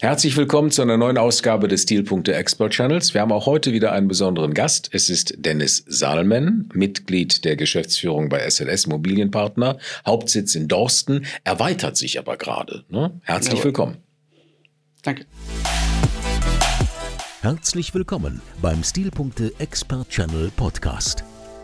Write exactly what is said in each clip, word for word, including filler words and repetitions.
Herzlich willkommen zu einer neuen Ausgabe des Stilpunkte Expert Channels. Wir haben auch heute wieder einen besonderen Gast. Es ist Dennis Salmen, Mitglied der Geschäftsführung bei S L S Immobilienpartner, Hauptsitz in Dorsten, erweitert sich aber gerade. Ne? Herzlich Jawohl. willkommen. Danke. Herzlich willkommen beim Stilpunkte Expert Channel Podcast.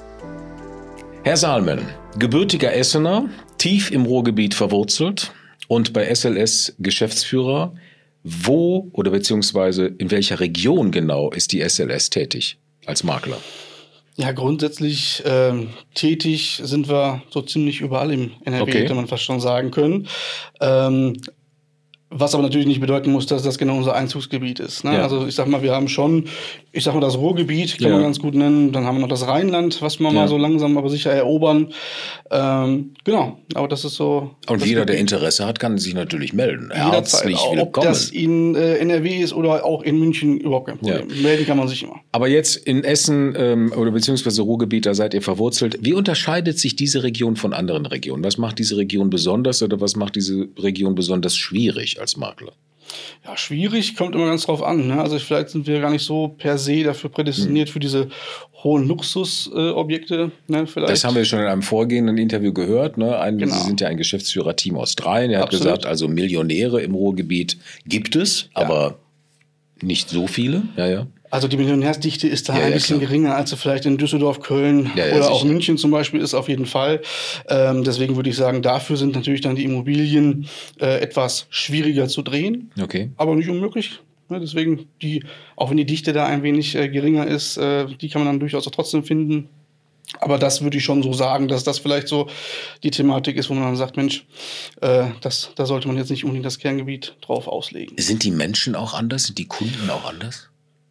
Herr Salmen, gebürtiger Essener, tief im Ruhrgebiet verwurzelt und bei S L S Geschäftsführer. Wo oder beziehungsweise in welcher Region genau ist die S L S tätig als Makler? Ja, grundsätzlich ähm, tätig sind wir so ziemlich überall im N R W, Okay. hätte man fast schon sagen können. Ähm, was aber natürlich nicht bedeuten muss, dass das genau unser Einzugsgebiet ist. Ne? Ja. Also ich sag mal, wir haben schon, ich sag mal, das Ruhrgebiet kann Ja. man ganz gut nennen. Dann haben wir noch das Rheinland, was wir Ja. mal so langsam aber sicher erobern. Ähm, genau, aber das ist so. Und das jeder, der Gebiet. Interesse hat, kann sich natürlich melden. Jederzeit, Herzlich ob willkommen. das in äh, N R W ist oder auch in München, überhaupt kein Problem. Ja. Melden kann man sich immer. Aber jetzt in Essen ähm, oder beziehungsweise Ruhrgebiet, da seid ihr verwurzelt. Wie unterscheidet sich diese Region von anderen Regionen? Was macht diese Region besonders oder was macht diese Region besonders schwierig als Makler? Ja, schwierig, kommt immer ganz drauf an. Ne? Also vielleicht sind wir gar nicht so per se dafür prädestiniert Hm. für diese hohen Luxusobjekte. Äh, ne? Vielleicht. Das haben wir schon in einem vorgehenden Interview gehört. Ne? Ein, Genau. Sie sind ja ein Geschäftsführerteam aus dreien. Er hat Absolut. gesagt, also Millionäre im Ruhrgebiet gibt es, Ja. aber nicht so viele. Ja, ja. Also die Millionärsdichte ist da Ja, ein ja, bisschen klar. geringer, als sie vielleicht in Düsseldorf, Köln Ja, ja, oder sicher. auch München zum Beispiel ist auf jeden Fall. Ähm, deswegen würde ich sagen, dafür sind natürlich dann die Immobilien äh, etwas schwieriger zu drehen, Okay. aber nicht unmöglich. Ne? Deswegen, die, auch wenn die Dichte da ein wenig äh, geringer ist, äh, die kann man dann durchaus auch trotzdem finden. Aber das würde ich schon so sagen, dass das vielleicht so die Thematik ist, wo man dann sagt, Mensch, äh, das, da sollte man jetzt nicht unbedingt das Kerngebiet drauf auslegen. Sind die Menschen auch anders? Sind die Kunden auch anders?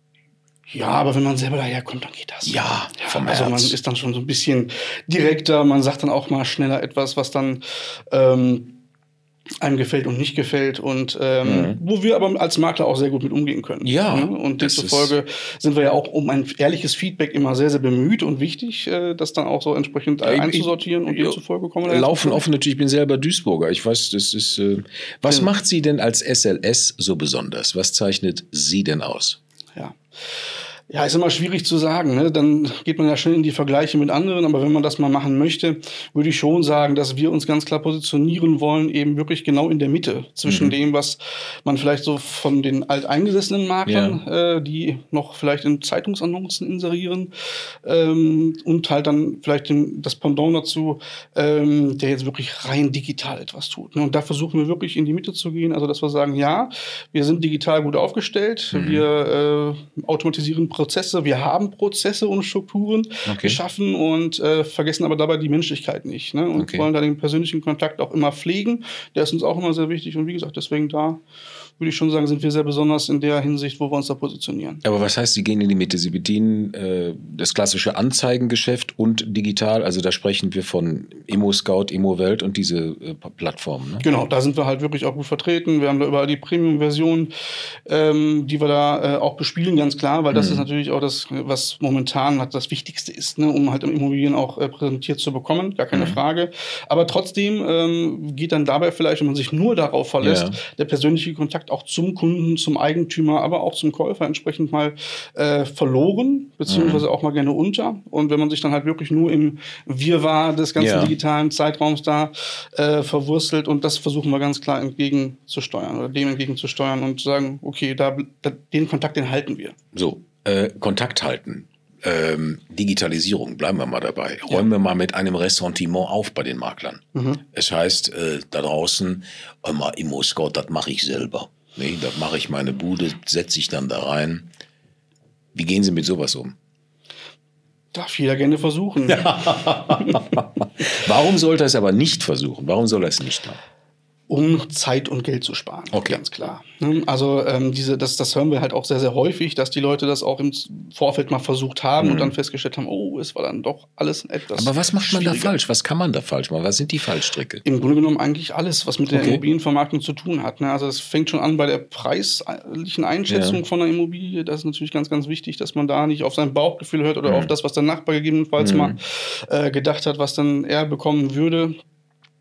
Ja, aber wenn man selber daherkommt, dann geht das. Ja, vom Also man Herz. ist dann schon so ein bisschen direkter, man sagt dann auch mal schneller etwas, was dann ähm, einem gefällt und nicht gefällt und ähm, Mhm. wo wir aber als Makler auch sehr gut mit umgehen können. Ja, Ne? Und das demzufolge sind wir ja auch um ein ehrliches Feedback immer sehr, sehr bemüht und wichtig, äh, das dann auch so entsprechend äh, Ja, ich- einzusortieren und ja, demzufolge kommen wir da Laufen jetzt offen natürlich, ich bin selber Duisburger. Ich weiß, das ist. Äh, was Ja. macht Sie denn als S L S so besonders? Was zeichnet Sie denn aus? Ja. Ja, ist immer schwierig zu sagen. Ne? Dann geht man ja schnell in die Vergleiche mit anderen. Aber wenn man das mal machen möchte, würde ich schon sagen, dass wir uns ganz klar positionieren wollen, eben wirklich genau in der Mitte zwischen Mhm. dem, was man vielleicht so von den alteingesessenen Maklern, äh, die noch vielleicht in Zeitungsannoncen inserieren, ähm, und halt dann vielleicht den, das Pendant dazu, ähm, der jetzt wirklich rein digital etwas tut. Ne? Und da versuchen wir wirklich in die Mitte zu gehen. Also, dass wir sagen, ja, wir sind digital gut aufgestellt. Mhm. Wir äh, automatisieren Prozesse, wir haben Prozesse und Strukturen Okay. geschaffen und äh, vergessen aber dabei die Menschlichkeit nicht. Ne? Und Okay. wollen da den persönlichen Kontakt auch immer pflegen. Der ist uns auch immer sehr wichtig. Und wie gesagt, deswegen da würde ich schon sagen, sind wir sehr besonders in der Hinsicht, wo wir uns da positionieren. Aber was heißt, Sie gehen in die Mitte? Sie bedienen äh, das klassische Anzeigengeschäft und digital. Also da sprechen wir von Immo-Scout, Immo-Welt und diese äh, Plattformen. Ne? Genau, da sind wir halt wirklich auch gut vertreten. Wir haben da überall die Premium-Version, ähm, die wir da äh, auch bespielen, ganz klar, weil das Mhm. ist natürlich auch das, was momentan halt das Wichtigste ist, ne, um halt Immobilien auch äh, präsentiert zu bekommen, gar keine Mhm. Frage. Aber trotzdem ähm, geht dann dabei vielleicht, wenn man sich nur darauf verlässt, Ja. der persönliche Kontakt auch zum Kunden, zum Eigentümer, aber auch zum Käufer entsprechend mal äh, verloren, beziehungsweise Mhm. auch mal gerne unter. Und wenn man sich dann halt wirklich nur im Wirrwarr des ganzen Ja. digitalen Zeitraums da äh, verwurstelt, und das versuchen wir ganz klar entgegenzusteuern oder dem entgegenzusteuern und sagen, okay, da, da, den Kontakt, den halten wir. So, äh, Kontakt halten. Ähm, Digitalisierung, bleiben wir mal dabei. Räumen wir mal mit einem Ressentiment auf bei den Maklern. Mhm. Es heißt äh, da draußen, immer Immo-Scout, das mache ich selber. Nee, da mache ich meine Bude, setze ich dann da rein. Wie gehen Sie mit sowas um? Darf jeder gerne versuchen. Warum sollte er es aber nicht versuchen? Warum soll er es nicht machen? Um Zeit und Geld zu sparen. Okay. Ganz klar. Ne? Also ähm, diese, das, das hören wir halt auch sehr, sehr häufig, dass die Leute das auch im Vorfeld mal versucht haben Mhm. und dann festgestellt haben, oh, es war dann doch alles etwas Aber was macht man da schwieriger. falsch? Was kann man da falsch machen? Was sind die Fallstricke? Im Grunde genommen eigentlich alles, was mit der Okay. Immobilienvermarktung zu tun hat. Ne? Also es fängt schon an bei der preislichen Einschätzung Ja. von einer Immobilie. Das ist natürlich ganz, ganz wichtig, dass man da nicht auf sein Bauchgefühl hört oder Mhm. auf das, was der Nachbar gegebenenfalls Mhm. mal äh, gedacht hat, was dann er bekommen würde.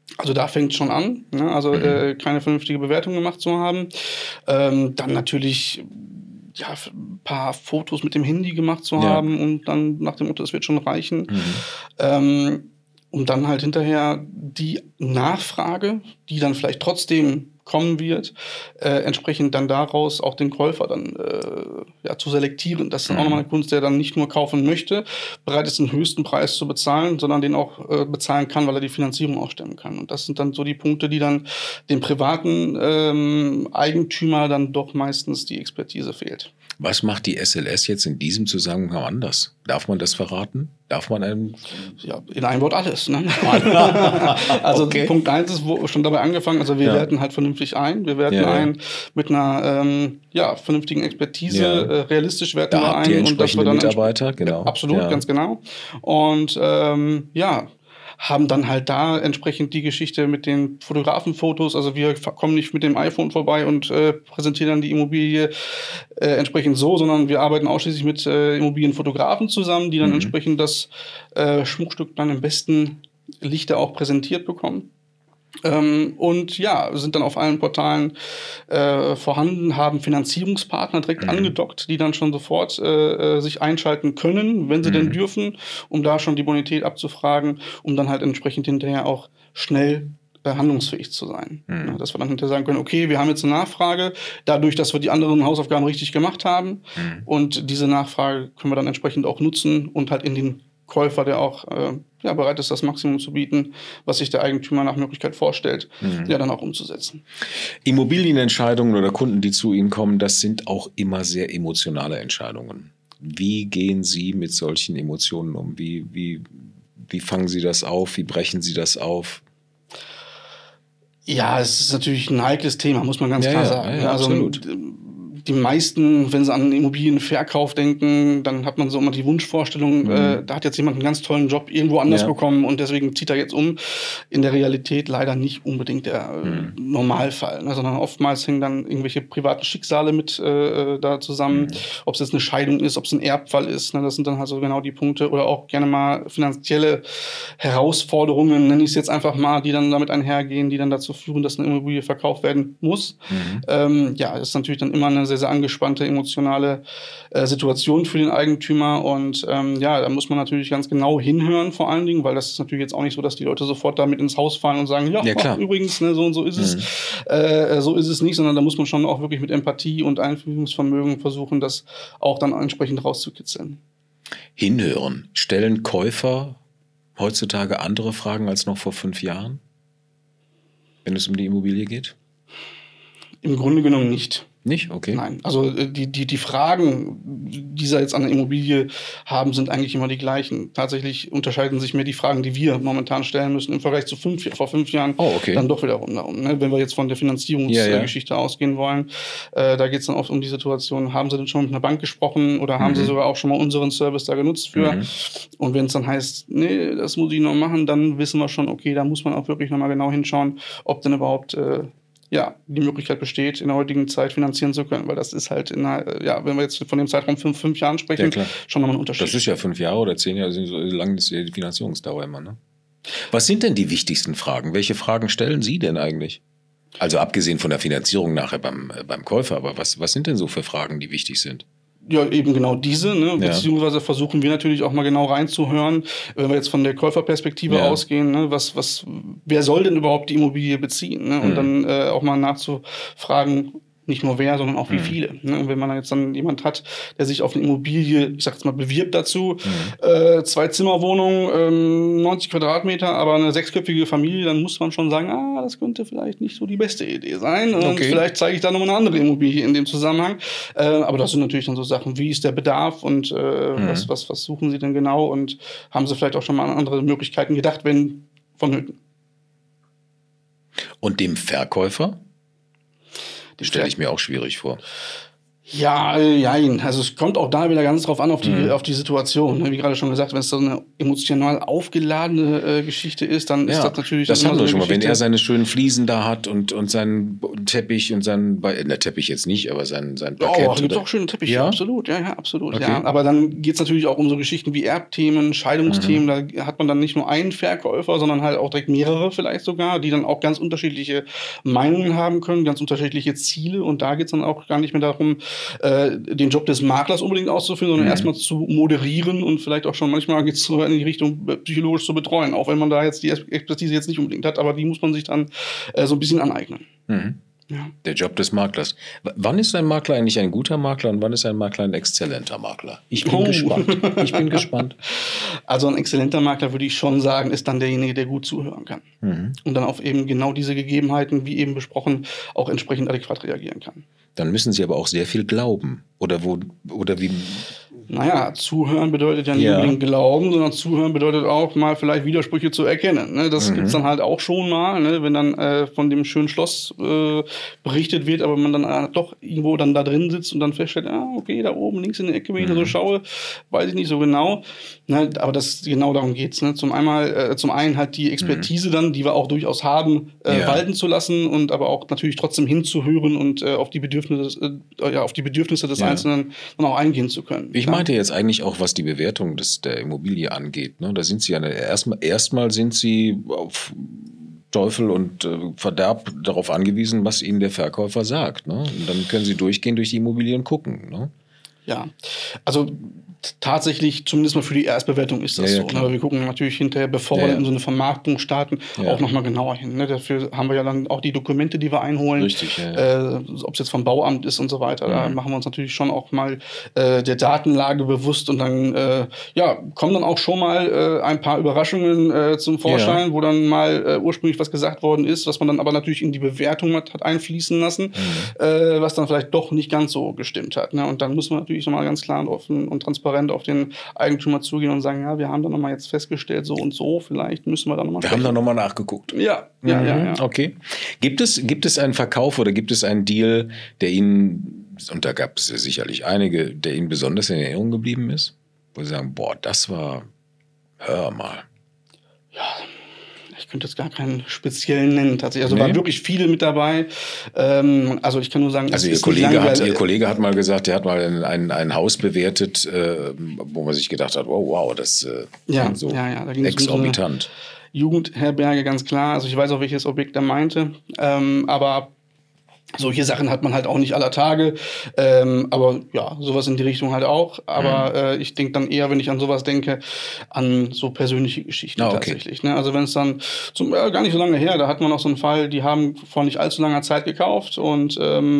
Also da fängt es schon an, ne? Also mhm. äh, keine vernünftige Bewertung gemacht zu haben. Ähm, dann natürlich ja, ein paar Fotos mit dem Handy gemacht zu ja. haben und dann nach dem Motto, das wird schon reichen. Mhm. Ähm, um dann halt hinterher die Nachfrage, die dann vielleicht trotzdem kommen wird, äh, entsprechend dann daraus auch den Käufer dann äh, ja, zu selektieren. Das ist dann mhm. auch nochmal eine Kunst, der dann nicht nur kaufen möchte, bereit ist, den höchsten Preis zu bezahlen, sondern den auch äh, bezahlen kann, weil er die Finanzierung auch stemmen kann. Und das sind dann so die Punkte, die dann dem privaten ähm, Eigentümer dann doch meistens die Expertise fehlt. Was macht die S L S jetzt in diesem Zusammenhang anders? Darf man das verraten? Darf man einem... Ja, in einem Wort alles. Ne? Also okay. Punkt eins ist wo schon dabei angefangen, also wir ja. werten halt vernünftig ein. Wir werten ja, ja. ein mit einer ähm, ja, vernünftigen Expertise, ja. äh, realistisch werten da wir habt ein. Ihr und dass wir dann Mitarbeiter, genau. Absolut, ja. ganz genau. Und ähm, ja... haben dann halt da entsprechend die Geschichte mit den Fotografenfotos. Also wir kommen nicht mit dem iPhone vorbei und äh, präsentieren dann die Immobilie äh, entsprechend so, sondern wir arbeiten ausschließlich mit äh, Immobilienfotografen zusammen, die dann mhm. entsprechend das äh, Schmuckstück dann im besten Lichte auch präsentiert bekommen. Ähm, und ja, sind dann auf allen Portalen äh, vorhanden, haben Finanzierungspartner direkt mhm. angedockt, die dann schon sofort äh, sich einschalten können, wenn sie mhm. denn dürfen, um da schon die Bonität abzufragen, um dann halt entsprechend hinterher auch schnell äh, handlungsfähig zu sein. Mhm. Ja, dass wir dann hinterher sagen können, okay, wir haben jetzt eine Nachfrage, dadurch, dass wir die anderen Hausaufgaben richtig gemacht haben mhm. und diese Nachfrage können wir dann entsprechend auch nutzen und halt in den Käufer, der auch äh, ja, bereit ist, das Maximum zu bieten, was sich der Eigentümer nach Möglichkeit vorstellt, mhm. ja dann auch umzusetzen. Immobilienentscheidungen oder Kunden, die zu Ihnen kommen, das sind auch immer sehr emotionale Entscheidungen. Wie gehen Sie mit solchen Emotionen um? Wie, wie, wie fangen Sie das auf? Wie brechen Sie das auf? Ja, es ist natürlich ein heikles Thema, muss man ganz ja, klar ja, sagen. Ja, also, absolut. Die meisten, wenn sie an Immobilienverkauf denken, dann hat man so immer die Wunschvorstellung, mhm. äh, da hat jetzt jemand einen ganz tollen Job irgendwo anders ja. bekommen und deswegen zieht er jetzt um. In der Realität leider nicht unbedingt der mhm. äh, Normalfall, ne, sondern oftmals hängen dann irgendwelche privaten Schicksale mit äh, da zusammen. Mhm. Ob es jetzt eine Scheidung ist, ob es ein Erbfall ist, ne, das sind dann halt so genau die Punkte. Oder auch gerne mal finanzielle Herausforderungen, nenne ich es jetzt einfach mal, die dann damit einhergehen, die dann dazu führen, dass eine Immobilie verkauft werden muss. Mhm. Ähm, ja, das ist natürlich dann immer eine sehr, sehr angespannte emotionale äh, Situation für den Eigentümer und ähm, ja, da muss man natürlich ganz genau hinhören vor allen Dingen, weil das ist natürlich jetzt auch nicht so, dass die Leute sofort damit ins Haus fallen und sagen, ja, ja klar. Ach, übrigens, ne, so und so ist es. Mhm. Äh, so ist es nicht, sondern da muss man schon auch wirklich mit Empathie und Einfühlungsvermögen versuchen, das auch dann entsprechend rauszukitzeln. Hinhören. Stellen Käufer heutzutage andere Fragen als noch vor fünf Jahren, wenn es um die Immobilie geht? Im Grunde genommen nicht. Nicht? Okay. Nein, also die, die, die Fragen, die sie jetzt an der Immobilie haben, sind eigentlich immer die gleichen. Tatsächlich unterscheiden sich mehr die Fragen, die wir momentan stellen müssen, im Vergleich zu fünf, vor fünf Jahren oh, okay. dann doch wiederum darum. Ne? Wenn wir jetzt von der Finanzierungsgeschichte ja, ja. ausgehen wollen, äh, da geht es dann oft um die Situation, haben sie denn schon mit einer Bank gesprochen oder haben mhm. sie sogar auch schon mal unseren Service da genutzt für? Mhm. Und wenn es dann heißt, nee, das muss ich noch machen, dann wissen wir schon, okay, da muss man auch wirklich nochmal genau hinschauen, ob denn überhaupt äh, ja, die Möglichkeit besteht, in der heutigen Zeit finanzieren zu können, weil das ist halt in einer, ja, wenn wir jetzt von dem Zeitraum fünf, fünf Jahren sprechen, ja, schon nochmal ein Unterschied. Das ist ja fünf Jahre oder zehn Jahre, so lang ist ja die Finanzierungsdauer immer, ne? Was sind denn die wichtigsten Fragen? Welche Fragen stellen Sie denn eigentlich? Also abgesehen von der Finanzierung nachher beim, beim Käufer, aber was, was sind denn so für Fragen, die wichtig sind? Ja, eben genau diese, ne? Beziehungsweise versuchen wir natürlich auch mal genau reinzuhören, wenn wir jetzt von der Käuferperspektive ja. ausgehen, ne? was, was, wer soll denn überhaupt die Immobilie beziehen? Ne? Und mhm. dann äh, auch mal nachzufragen, nicht nur wer, sondern auch wie mhm. viele. Ne? Und wenn man jetzt dann jemand hat, der sich auf eine Immobilie, ich sag jetzt mal, bewirbt dazu, mhm. äh, zwei Zimmerwohnung, ähm, neunzig Quadratmeter, aber eine sechsköpfige Familie, dann muss man schon sagen, ah, das könnte vielleicht nicht so die beste Idee sein. Und okay. vielleicht zeige ich da nochmal eine andere Immobilie in dem Zusammenhang. Äh, aber das sind natürlich dann so Sachen, wie ist der Bedarf und äh, mhm. was, was, was suchen Sie denn genau und haben Sie vielleicht auch schon mal an andere Möglichkeiten gedacht, wenn vonnöten. Und dem Verkäufer? Das stelle ich mir auch schwierig vor. Ja, äh, jein. Also es kommt auch da wieder ganz drauf an, auf die, mhm. auf die Situation. Wie gerade schon gesagt, wenn es so eine emotional aufgeladene äh, Geschichte ist, dann ja, ist das natürlich... Das haben so wir schon mal, Geschichte. wenn er seine schönen Fliesen da hat und, und seinen Teppich und seinen, na Teppich jetzt nicht, aber sein, sein Parkett. Oh, da gibt es auch schöne Teppiche, ja? absolut, ja, ja, absolut. Okay. Ja. Aber dann geht es natürlich auch um so Geschichten wie Erbthemen, Scheidungsthemen, mhm. da hat man dann nicht nur einen Verkäufer, sondern halt auch direkt mehrere vielleicht sogar, die dann auch ganz unterschiedliche Meinungen haben können, ganz unterschiedliche Ziele und da geht es dann auch gar nicht mehr darum, äh, den Job des Maklers unbedingt auszuführen, sondern mhm. erstmal zu moderieren und vielleicht auch schon manchmal geht es so in die Richtung psychologisch zu betreuen, auch wenn man da jetzt die Expertise jetzt nicht unbedingt hat, aber die muss man sich dann äh, so ein bisschen aneignen. Mhm. Ja. Der Job des Maklers. W- wann ist ein Makler eigentlich ein guter Makler und wann ist ein Makler ein exzellenter Makler? Ich bin oh. gespannt. Ich bin gespannt. Also ein exzellenter Makler, würde ich schon sagen, ist dann derjenige, der gut zuhören kann. Mhm. Und dann auf eben genau diese Gegebenheiten, wie eben besprochen, auch entsprechend adäquat reagieren kann. Dann müssen Sie aber auch sehr viel glauben. Oder wo, oder wie? Naja, zuhören bedeutet ja nicht ja. unbedingt glauben, sondern zuhören bedeutet auch mal vielleicht Widersprüche zu erkennen. Ne? Das mhm. gibt's dann halt auch schon mal, ne? Wenn dann äh, von dem schönen Schloss äh, berichtet wird, aber man dann äh, doch irgendwo dann da drin sitzt und dann feststellt, ah, okay, da oben links in der Ecke, wenn ich mhm. da so schaue, weiß ich nicht so genau. Ne? Aber das genau darum geht's. Ne? Zum einmal, äh, zum einen halt die Expertise mhm. dann, die wir auch durchaus haben, äh, ja. walten zu lassen und aber auch natürlich trotzdem hinzuhören und äh, auf die Bedürfnisse, äh, ja, auf die Bedürfnisse des ja. Einzelnen dann auch eingehen zu können. Ich meinte jetzt eigentlich auch, was die Bewertung des, der Immobilie angeht. Ne? Da sind Sie ja erstmal erstmal sind Sie auf Teufel und äh, Verderb darauf angewiesen, was Ihnen der Verkäufer sagt. Ne? Und dann können Sie durchgehen durch die Immobilien gucken. Ne? Ja, also tatsächlich, zumindest mal für die Erstbewertung ist das ja, ja, so. Aber wir gucken natürlich hinterher, bevor ja, ja. wir in so eine Vermarktung starten, ja. auch nochmal genauer hin. Ne? Dafür haben wir ja dann auch die Dokumente, die wir einholen. Richtig, ja, ja. Äh, ob es jetzt vom Bauamt ist und so weiter. Mhm. Da machen wir uns natürlich schon auch mal äh, der Datenlage bewusst und dann äh, ja, kommen dann auch schon mal äh, ein paar Überraschungen äh, zum Vorschein, ja. wo dann mal äh, ursprünglich was gesagt worden ist, was man dann aber natürlich in die Bewertung hat, hat einfließen lassen, mhm. äh, was dann vielleicht doch nicht ganz so gestimmt hat. Ne? Und dann muss man natürlich nochmal ganz klar und offen und transparent auf den Eigentümer zugehen und sagen, ja, wir haben da nochmal jetzt festgestellt, so und so, vielleicht müssen wir da nochmal Wir sprechen. haben da nochmal nachgeguckt. Ja, ja, mhm. ja, ja. Okay. Gibt es, gibt es einen Verkauf oder gibt es einen Deal, der Ihnen, und da gab es sicherlich einige, der Ihnen besonders in Erinnerung geblieben ist? Wo Sie sagen, boah, das war, hör mal. Ja, ich könnte jetzt gar keinen speziellen nennen, tatsächlich. Also nee. waren wirklich viele mit dabei. Ähm, also ich kann nur sagen, also Ihr Kollege, hat, Ihr Kollege hat mal gesagt, der hat mal ein, ein Haus bewertet, äh, wo man sich gedacht hat, oh wow, das äh, ja, so ja, ja, da ging exorbitant. Es um so Jugendherberge, ganz klar. Also ich weiß auch, welches Objekt er meinte. Ähm, aber solche Sachen hat man halt auch nicht aller Tage, ähm, aber ja, sowas in die Richtung halt auch. Aber mhm. äh, ich denke dann eher, wenn ich an sowas denke, an so persönliche Geschichten ah, okay. tatsächlich. Ne? Also wenn es dann, zum, äh, gar nicht so lange her, da hat man auch so einen Fall, die haben vor nicht allzu langer Zeit gekauft und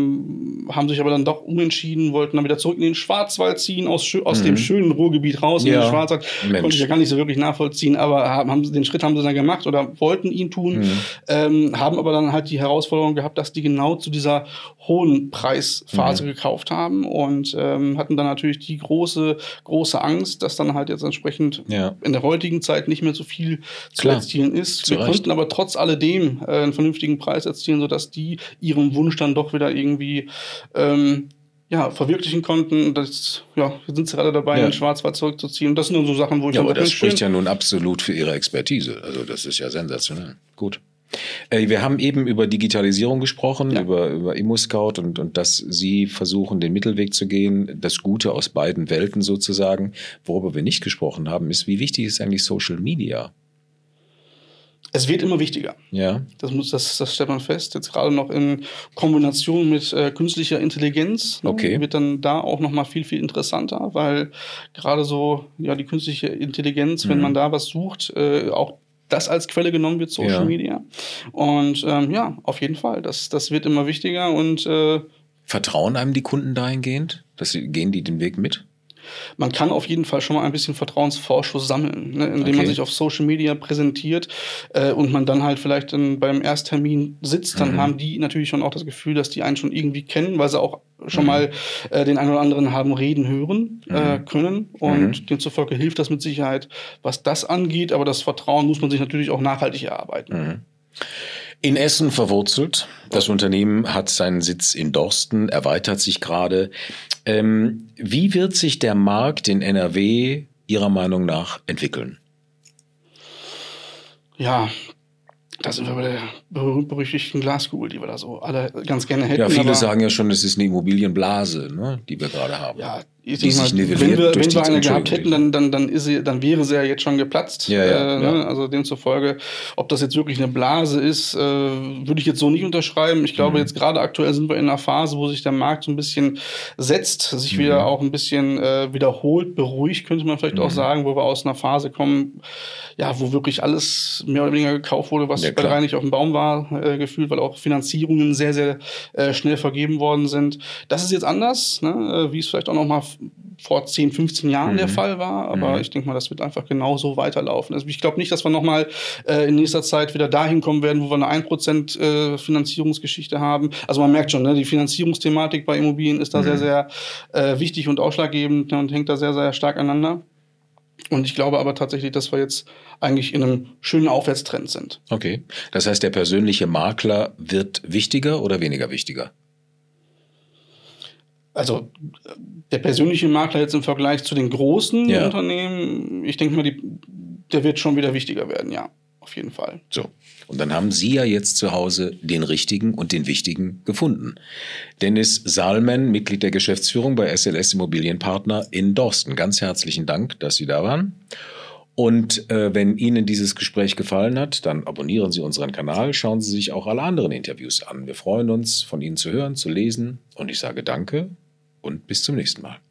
ähm, haben sich aber dann doch umentschieden, wollten dann wieder zurück in den Schwarzwald ziehen, aus, aus mhm. dem schönen Ruhrgebiet raus ja. in den Schwarzwald. Mensch. Konnte ich ja gar nicht so wirklich nachvollziehen, aber haben, haben den Schritt haben sie dann gemacht oder wollten ihn tun, mhm. ähm, haben aber dann halt die Herausforderung gehabt, dass die genau zu dieser hohen Preisphase mhm. gekauft haben und ähm, hatten dann natürlich die große, große Angst, dass dann halt jetzt entsprechend ja. in der heutigen Zeit nicht mehr so viel zu Klar. erzielen ist. Zu Wir Recht. konnten aber trotz alledem äh, einen vernünftigen Preis erzielen, sodass die ihren Wunsch dann doch wieder irgendwie ähm, ja, verwirklichen konnten. Das, ja, wir sind gerade dabei, ja. in den Schwarzwald zurückzuziehen. Und das sind dann so Sachen, wo ich ja, dann aber das spricht ja nun absolut für Ihre Expertise. Also das ist ja sensationell. Gut. Wir haben eben über Digitalisierung gesprochen, ja. über, über ImmoScout und, und dass Sie versuchen, den Mittelweg zu gehen, das Gute aus beiden Welten sozusagen. Worüber wir nicht gesprochen haben, ist, wie wichtig ist eigentlich Social Media? Es wird immer wichtiger. Ja. Das, muss, das, das stellt man fest. Jetzt gerade noch in Kombination mit äh, künstlicher Intelligenz ne, okay. wird dann da auch noch mal viel, viel interessanter, weil gerade so ja die künstliche Intelligenz, mhm. wenn man da was sucht, äh, auch das als Quelle genommen wird, Social ja. Media. Und ähm, ja, auf jeden Fall. Das, das wird immer wichtiger. Und äh, vertrauen einem die Kunden dahingehend? Dass sie, gehen die den Weg mit? Man kann auf jeden Fall schon mal ein bisschen Vertrauensvorschuss sammeln, ne, indem okay. man sich auf Social Media präsentiert äh, und man dann halt vielleicht in, beim Ersttermin sitzt. Dann mhm. haben die natürlich schon auch das Gefühl, dass die einen schon irgendwie kennen, weil sie auch schon mhm. mal äh, den einen oder anderen haben reden hören mhm. äh, können. Und mhm. demzufolge hilft das mit Sicherheit, was das angeht. Aber das Vertrauen muss man sich natürlich auch nachhaltig erarbeiten. Mhm. In Essen verwurzelt. Das Unternehmen hat seinen Sitz in Dorsten, erweitert sich gerade. Ähm, wie wird sich der Markt in N R W Ihrer Meinung nach entwickeln? Ja, da sind wir bei der berühmt-berüchtigten Glaskugel, die wir da so alle ganz gerne hätten. Ja, viele aber, sagen ja schon, es ist eine Immobilienblase, ne, die wir gerade haben. Ja, ich die denke mal, sich nivelliert wenn wir, durch wenn die wir eine gehabt Entschuldigung, hätten, dann, dann, dann, ist sie, dann wäre sie ja jetzt schon geplatzt. Ja, ja, äh, ja. Ne? Also demzufolge, ob das jetzt wirklich eine Blase ist, äh, würde ich jetzt so nicht unterschreiben. Ich glaube, Mhm. jetzt gerade aktuell sind wir in einer Phase, wo sich der Markt so ein bisschen setzt, sich Mhm. wieder auch ein bisschen äh, wiederholt, beruhigt, könnte man vielleicht Mhm. auch sagen, wo wir aus einer Phase kommen, ja, wo wirklich alles mehr oder weniger gekauft wurde, was Ja, bei klar. drei nicht auf dem Baum war, äh, gefühlt, weil auch Finanzierungen sehr, sehr äh, schnell vergeben worden sind. Das ist jetzt anders, ne? äh, wie es vielleicht auch noch mal f- vor zehn, fünfzehn Jahren Mhm. der Fall war, aber Mhm. ich denke mal, das wird einfach genauso weiterlaufen. Also ich glaube nicht, dass wir noch mal äh, in nächster Zeit wieder dahin kommen werden, wo wir eine ein Prozent äh, Finanzierungsgeschichte haben. Also man merkt schon, ne, die Finanzierungsthematik bei Immobilien ist da Mhm. sehr, sehr äh, wichtig und ausschlaggebend, ne, und hängt da sehr, sehr stark aneinander. Und ich glaube aber tatsächlich, dass wir jetzt eigentlich in einem schönen Aufwärtstrend sind. Okay. Das heißt, der persönliche Makler wird wichtiger oder weniger wichtiger? Also der persönliche Makler jetzt im Vergleich zu den großen Ja. Unternehmen, ich denke mal, die, der wird schon wieder wichtiger werden, ja, auf jeden Fall. So. Und dann haben Sie ja jetzt zu Hause den richtigen und den wichtigen gefunden. Dennis Sahlmann, Mitglied der Geschäftsführung bei S L S Immobilienpartner in Dorsten. Ganz herzlichen Dank, dass Sie da waren. Und äh, wenn Ihnen dieses Gespräch gefallen hat, dann abonnieren Sie unseren Kanal, schauen Sie sich auch alle anderen Interviews an. Wir freuen uns, von Ihnen zu hören, zu lesen. Und ich sage danke und bis zum nächsten Mal.